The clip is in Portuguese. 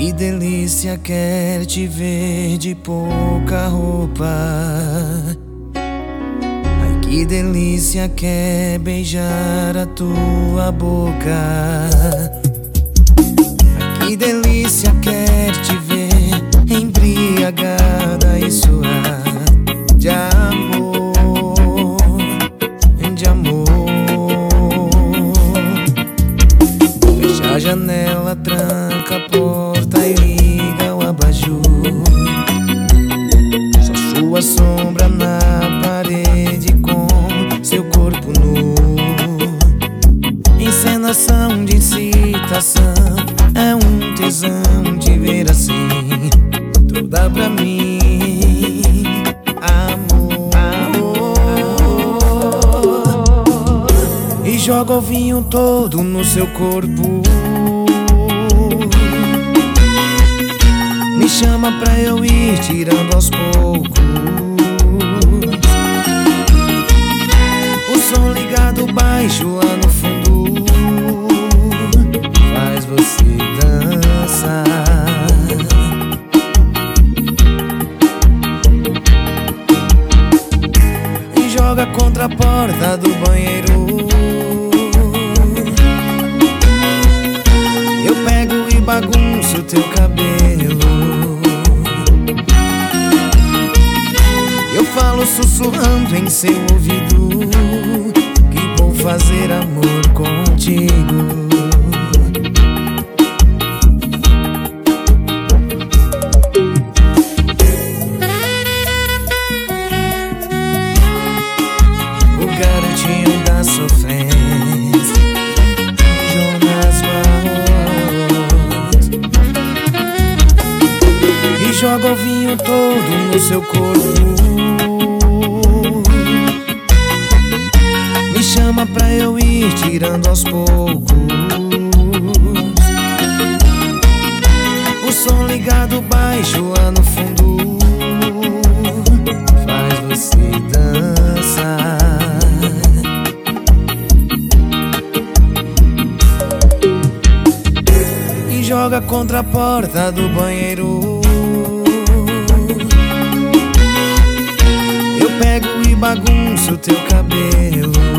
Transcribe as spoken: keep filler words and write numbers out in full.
Que delícia quer te ver de pouca roupa. Ai, que delícia quer beijar a tua boca. Ai, que delícia quer te ver embriagada e suar de amor, de amor. Fecha a janela, tranca a porta e liga o abajur. Só sua sombra na parede com seu corpo nu. Encenação de excitação, é um tesão te ver assim, toda pra mim, amor, amor. E joga o vinho todo no seu corpo. Me chama pra eu ir tirando aos poucos. O som ligado baixo lá no fundo faz você dançar. E joga contra a porta do banheiro. Eu pego e bagunço teu cabelo. Eu falo sussurrando em seu ouvido que vou fazer amor contigo. O garotinho da sofrência, Jonas Marros. E joga o vinho todo no seu corpo. Me chama pra eu ir tirando aos poucos. O som ligado baixo lá no fundo faz você dançar. E joga contra a porta do banheiro. Eu pego e bagunço teu cabelo.